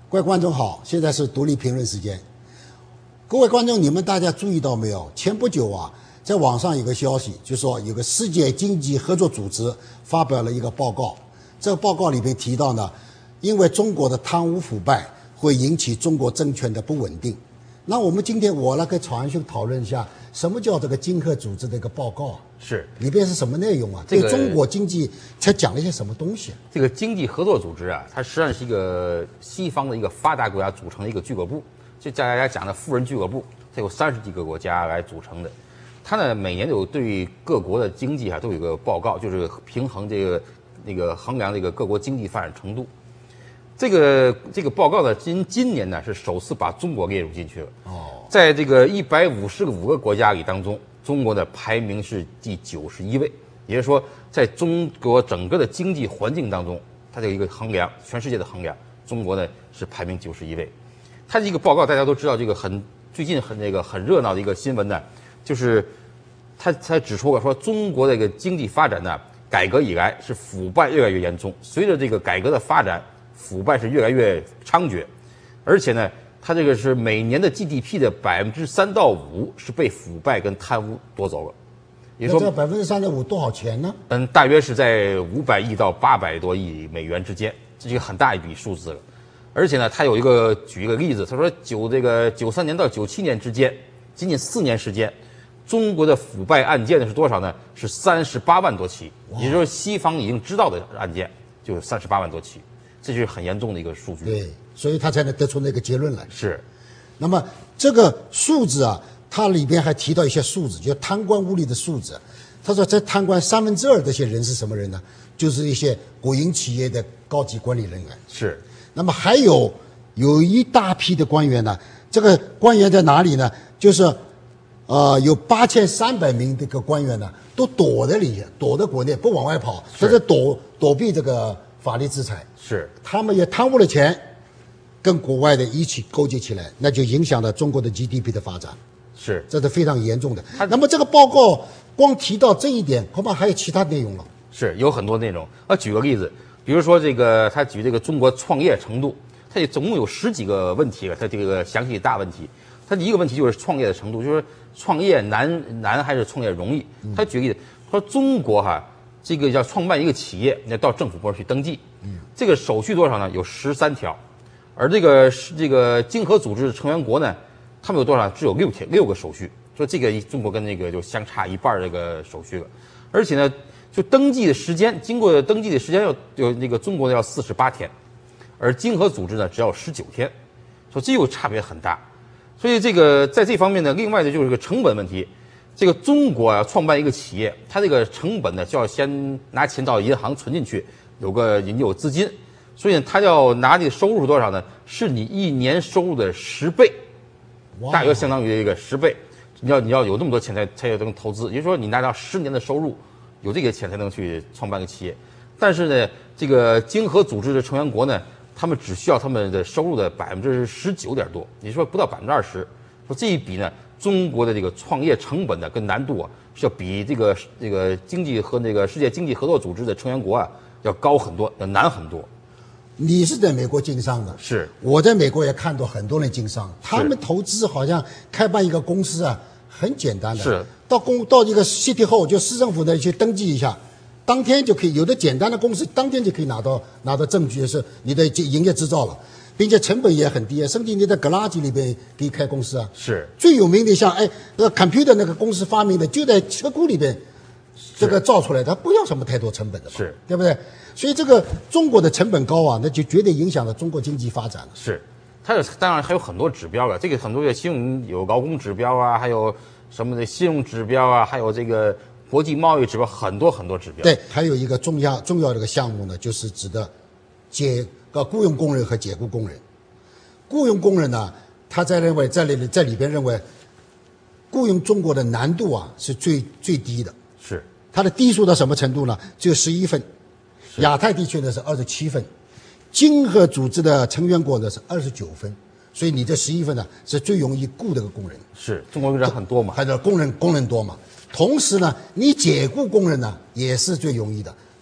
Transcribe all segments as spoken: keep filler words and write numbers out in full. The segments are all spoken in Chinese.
各位观众好，现在是独立评论时间。各位观众，你们大家注意到没有？前不久啊，在网上有个消息，就说有个世界经济合作组织发表了一个报告。这个报告里面提到呢，因为中国的贪污腐败会引起中国政权的不稳定。那我们今天我来跟曹安兄讨论一下，什么叫这个经合组织的一个报告啊？ 是里边是什么内容啊？ 这个对中国经济才讲了一些什么东西啊？ 这个经济合作组织啊，它实际上是一个西方的一个发达国家组成的一个俱乐部，就大家讲的富人俱乐部，它有三十几个国家来组成的。它呢每年有对各国的经济啊都有一个报告，就是平衡这个那个衡量这个各国经济发展程度。这个这个报告呢，今今年呢是首次把中国列入进去了。哦，在这个一百五十五个国家里当中，中国的排名是第九十一位，也就是说，在中国整个的经济环境当中，它有一个衡量，全世界的衡量，中国呢是排名九十一位。它这个报告大家都知道，这个很最近很那个很热闹的一个新闻呢，就是他他指出了说，中国的这个经济发展呢，改革以来是腐败越来越严重，随着这个改革的发展，腐败是越来越猖獗，而且呢，它这个是每年的 G D P 的百分之三到五是被腐败跟贪污夺走了。也就是说， 这百分之三点五多少钱呢？ 嗯，大约是在五百亿到八百多亿美元之间，这是一个很大一笔数字了。而且呢，他有一个举一个例子，他说九这个九三年到九七年之间，仅仅四年时间，中国的腐败案件呢是多少呢？是三十八万多起，也就是说西方已经知道的案件就有三十八万多起。这就是很严重的一个数据， 对，所以他才能得出那个结论来。 是， 那么这个数字啊，它里边还提到一些数字，就贪官污吏的数字。他说，这贪官三分之二这些人是什么人呢？就是一些国营企业的高级管理人员。 是。 那么还有有一大批的官员呢，这个官员在哪里呢？就是呃，有八千三百名这个官员呢，都躲在里面，躲在国内不往外跑，他是躲躲避这个法律制裁。 是， 他们也贪污了钱，跟国外的一起勾结起来，那就影响了中国的 G D P 的发展。 是， 这是非常严重的。那么这个报告光提到这一点，恐怕还有其他内容了。 是有很多内容。啊，举个例子，比如说这个，他举这个中国创业程度，他也总共有十几个问题了，他这个详细大问题。他第一个问题就是创业的程度，就是创业难难还是创业容易？他举个例子，他说中国哈。这个要创办一个企业，你要到政府部门去登记，嗯，这个手续多少呢？有十三条，而这个这个经合组织成员国呢，他们有多少？只有六条六个手续，说这个中国跟那个就相差一半这个手续了，而且呢，就登记的时间，经过登记的时间要有那个中国的要四十八天，而经合组织呢只要十九天，说这又差别很大，所以这个在这方面呢，另外的就是个成本问题。这个中国啊，创办一个企业，它这个成本呢，就要先拿钱到银行存进去，有个你有资金，所以呢，它要拿的收入是多少呢？是你一年收入的十倍，大约相当于一个十倍。你要你要有那么多钱才才有这种投资，也就是说你拿到十年的收入，有这个钱才能去创办个企业。但是呢，这个经合组织的成员国呢，他们只需要他们的收入的百分之十九点多，也就是说不到百分之二十。说这一笔呢。中国的这个创业成本呢，跟难度啊，是要比这个这个经济和那个世界经济合作组织的成员国啊要高很多，要难很多。 你是在美国经商的， 是我在美国也看到很多人经商，他们投资好像开办一个公司啊，很简单的， 是到公到一个 City Hall 就市政府那里去登记一下，当天就可以，有的简单的公司当天就可以拿到拿到证据，是你的营业执照了。并且成本也很低啊，甚至你在 garage 里边可以开公司啊。 是最有名的像哎，那个 computer 那个公司发明的就在车库里边，这个造出来的，它不要什么太多成本的， 是对不对？所以这个中国的成本高啊，那就绝对影响了中国经济发展了。 是，它有当然还有很多指标了，这个很多的信用有劳工指标啊，还有什么的信用指标啊，还有这个国际贸易指标，很多很多指标。 对，还有一个重要重要的一个项目呢，就是指的解。呃，雇佣工人和解雇工人，雇佣工人呢，他在认为在里在里边认为，雇佣中国的难度啊是最最低的， 是它的低数到什么程度呢？只有十一分，亚太地区呢是二十七分，经合组织的成员国呢是二十九分，所以你这十一分呢是最容易雇的个工人。 是中国人很多嘛， 还有工人工人多嘛，同时呢，你解雇工人呢也是最容易的。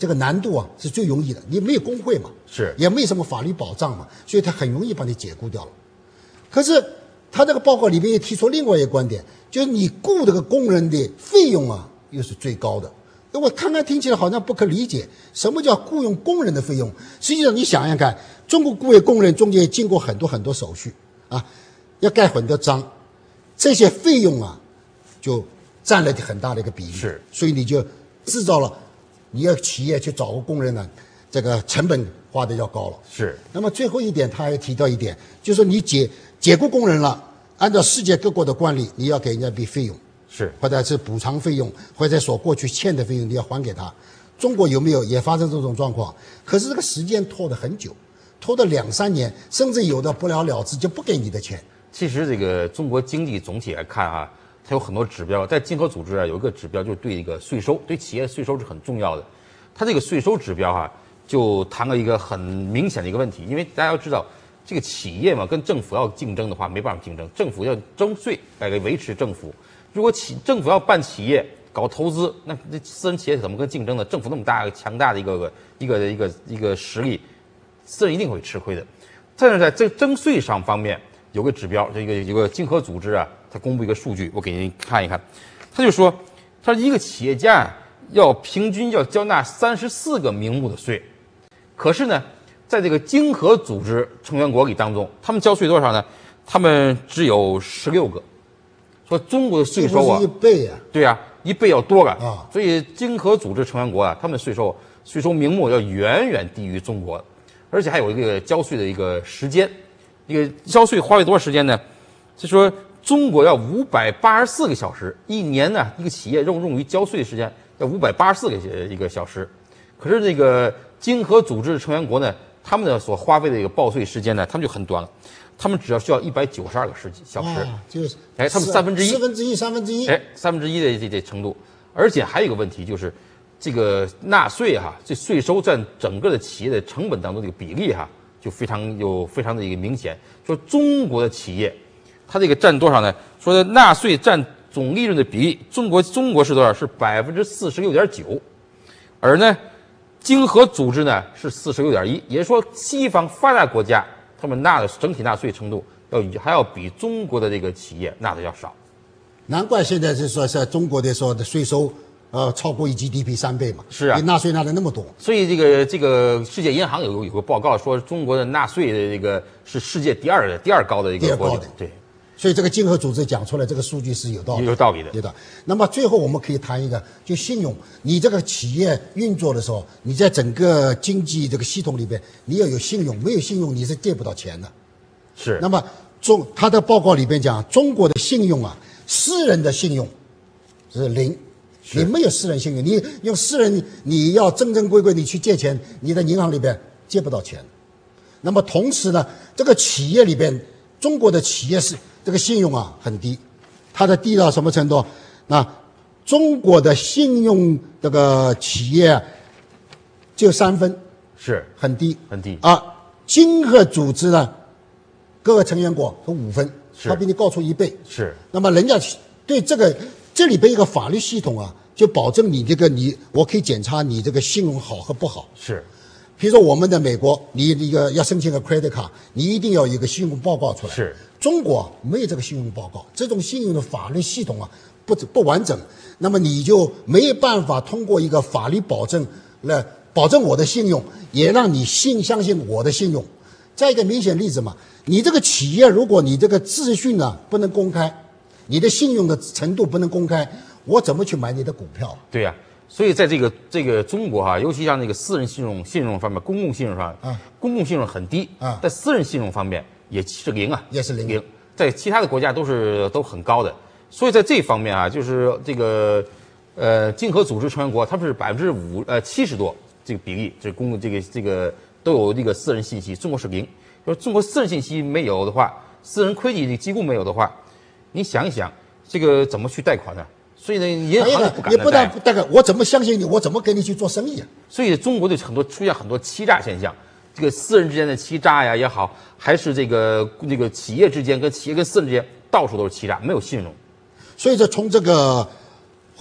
这个难度啊是最容易的，你没有工会嘛， 是也没什么法律保障嘛，所以他很容易把你解雇掉了。可是他这个报告里面也提出另外一个观点，就是你雇这个工人的费用啊又是最高的。那我看看听起来好像不可理解，什么叫雇佣工人的费用？实际上你想想看，中国雇佣工人中间经过很多很多手续啊，要盖很多章，这些费用啊就占了很大的一个比例。 是， 所以你就制造了你要企业去找个工人呢，这个成本花的要高了。 是。 那么最后一点，他还提到一点，就是说你解解雇工人了，按照世界各国的惯例，你要给人家一笔费用。 是， 或者是补偿费用，或者所过去欠的费用，你要还给他。中国有没有也发生这种状况？可是这个时间拖得很久，拖到两三年，甚至有的不了了之，就不给你的钱。 其实这个中国经济总体来看啊，它有很多指标，在经合组织啊有一个指标就是对这个税收，对企业税收是很重要的。它这个税收指标啊，就谈了一个很明显的一个问题，因为大家要知道，这个企业嘛跟政府要竞争的话，没办法竞争，政府要征税来维持政府。如果企政府要办企业搞投资，那这私人企业怎么跟竞争呢？政府那么大强大的一个一个一个一个实力，私人一定会吃亏的。但是在这征税上方面有个指标，这个有个经合组织啊，它公布一个数据，我给您看一看。他就说，他一个企业家要平均要交纳三十四个名目的税，可是呢，在这个经合组织成员国里当中，他们交税多少呢？他们只有十六个。说中国的税收啊， 一倍啊， 对啊，一倍要多了啊。 所以经合组织成员国啊，他们的税收税收名目要远远低于中国，而且还有一个交税的一个时间，一个交税花费多少时间呢？就说中国要五百八十四个小时，一年呢，一个企业用用于交税的时间要五百八十四个一个小时，可是这个经合组织成员国呢，他们的所花费的一个报税时间呢，他们就很短了。他们只要需要一百九十二个时小时， 就是哎，他们三分之一， 四分之一，三分之一， 哎，三分之一的这这程度。而且还有一个问题就是，这个纳税哈，这税收占整个的企业的成本当中这个比例哈，就非常有非常的一个明显。说中国的企业，它这个占多少呢？说纳税占总利润的比例，中国中国是多少？是百分之四十六点九，而呢，经合组织呢是四十六点一，也就是说，西方发达国家。他们纳的整体纳税程度要还要比中国的这个企业纳的要少， 难怪现在是说在中国的说的税收呃超过一 G D P 三倍嘛， 是啊， 你纳税纳的那么多， 所以这个这个世界银行有有个报告说中国的纳税的这个是世界第二的第二高的一个国家，对， 所以这个经合组织讲出来这个数据是有道理， 有道理的， 有的。那么最后我们可以谈一个，就信用，你这个企业运作的时候，你在整个经济这个系统里边，你要有信用，没有信用你是借不到钱的。 是。 那么中他的报告里边讲，中国的信用啊，私人的信用是零，你没有私人信用，你用私人你要正正规规你去借钱，你在银行里边借不到钱。那么同时呢，这个企业里边，中国的企业是这个信用啊很低，它的低到什么程度？那中国的信用这个企业只有三分， 是很低很低啊。经合组织呢，各个成员国是五分，它比你高出一倍。 是。 那么人家对这个这里边一个法律系统啊，就保证你这个你我可以检查你这个信用好和不好。 是。 比如说我们的美国，你一个要申请个 credit card，你一定要有一个信用报告出来。 是。 中国没有这个信用报告，这种信用的法律系统啊不不完整，那么你就没有办法通过一个法律保证来保证我的信用，也让你信相信我的信用。再一个明显例子嘛，你这个企业如果你这个资讯呢不能公开，你的信用的程度不能公开，我怎么去买你的股票？ 对呀、啊。所以在这个这个中国哈、啊，尤其像那个私人信用信用方面，公共信用上， 啊， 公共信用很低啊， 在私人信用方面也是零啊， 也是零零，在其他的国家都是都很高的。所以在这方面啊，就是这个呃经合组织成员国，他们是百分之五呃七十多这个比例，这公这个这个都有这个私人信息，中国是零。就是中国私人信息没有的话，私人会计机构没有的话，你想一想，这个怎么去贷款呢？所以呢，银行也不敢也不但贷款，我怎么相信你？我怎么跟你去做生意啊？ 所以中国就很多出现很多欺诈现象，这个私人之间的欺诈呀也好，还是这个这个企业之间跟企业跟私人之间，到处都是欺诈，没有信用。 所以说，从这个回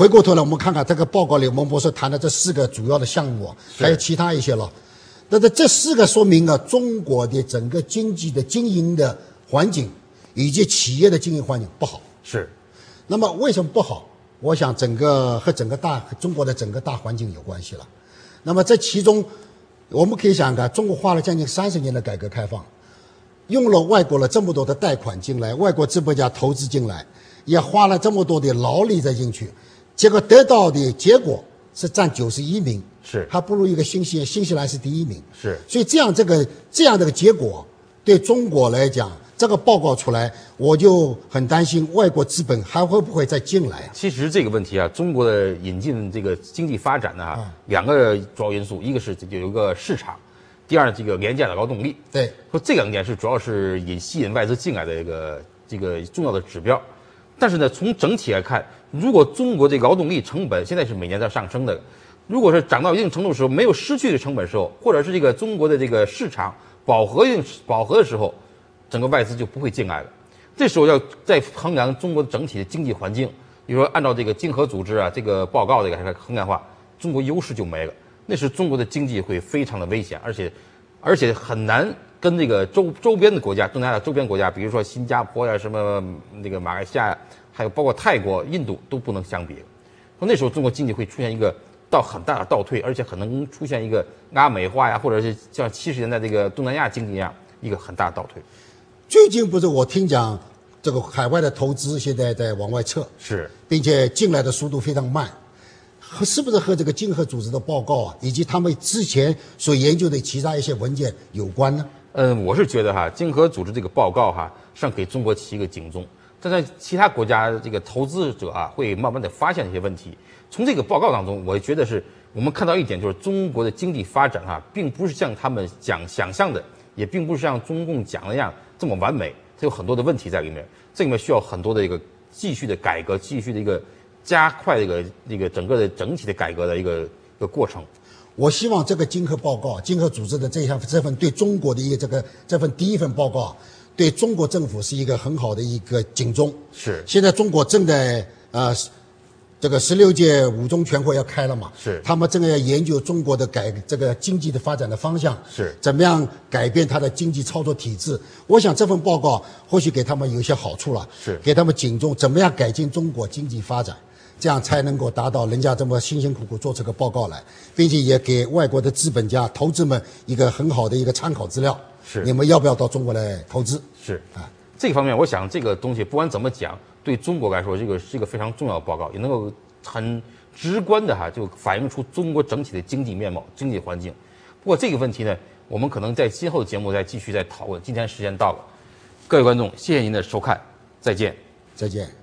回过头来，我们看看这个报告里，我们不是谈的这四个主要的项目，还有其他一些了。那这这四个说明了中国的整个经济的经营的环境以及企业的经营环境不好。 是。 那么为什么不好？我想整个和整个大中国的整个大环境有关系了。那么这其中，我们可以想想看，中国花了将近三十年的改革开放，用了外国了这么多的贷款进来，外国资本家投资进来，也花了这么多的劳力再进去，结果得到的结果是占九十一名， 是还不如一个新西新西兰是第一名， 是。 所以这样这个这样的个结果，对中国来讲，这个报告出来，我就很担心外国资本还会不会再进来啊？ 其实这个问题啊，中国的引进这个经济发展呢、啊， 嗯、 两个主要因素，一个是有一个市场，第二这个廉价的劳动力。 对， 说这两点是主要是引吸引外资进来的一个这个重要的指标。但是呢，从整体来看，如果中国这个劳动力成本现在是每年在上升的，如果是涨到一定程度的时候，没有失去的成本的时候，或者是这个中国的这个市场饱和饱和的时候，整个外资就不会进来了。这时候要再衡量中国整体的经济环境，比如说按照这个经合组织啊这个报告这个衡量的话，中国优势就没了，那时中国的经济会非常的危险，而且而且很难跟这个周周边的国家，东南亚周边国家，比如说新加坡呀、什么那个马来西亚，还有包括泰国、印度都不能相比。说那时候中国经济会出现一个到很大的倒退，而且可能出现一个拉美化呀，或者是像七十年代这个东南亚经济一样一个很大的倒退。 最近不是我听讲，这个海外的投资现在在往外撤， 是， 并且进来的速度非常慢，和是不是和这个经合组织的报告啊，以及他们之前所研究的其他一些文件有关呢？ 嗯，我是觉得哈，经合组织这个报告哈，是给中国起一个警钟，但在其他国家这个投资者啊，会慢慢的发现一些问题。从这个报告当中，我觉得是我们看到一点，就是中国的经济发展哈，并不是像他们讲想象的，也并不是像中共讲的那样这么完美，它有很多的问题在里面，这里面需要很多的一个继续的改革，继续的一个加快这个这个整个的整体的改革的一个一个过程。 我希望这个经合报告，经合组织的这项这份对中国的一个这个这份第一份报告，对中国政府是一个很好的一个警钟。 是。 现在中国正在呃。这个十六届五中全会要开了嘛？ 是， 他们正在研究中国的改这个经济的发展的方向， 是怎么样改变它的经济操作体制。我想这份报告或许给他们有一些好处了， 是给他们警钟，怎么样改进中国经济发展，这样才能够达到人家这么辛辛苦苦做这个报告来，并且也给外国的资本家、投资们一个很好的一个参考资料。 是， 你们要不要到中国来投资？ 是啊，这方面我想这个东西不管怎么讲，对中国来说，这个是一个非常重要的报告，也能够很直观的哈，就反映出中国整体的经济面貌、经济环境。不过这个问题呢，我们可能在今后的节目再继续再讨论。今天时间到了，各位观众，谢谢您的收看，再见， 再见。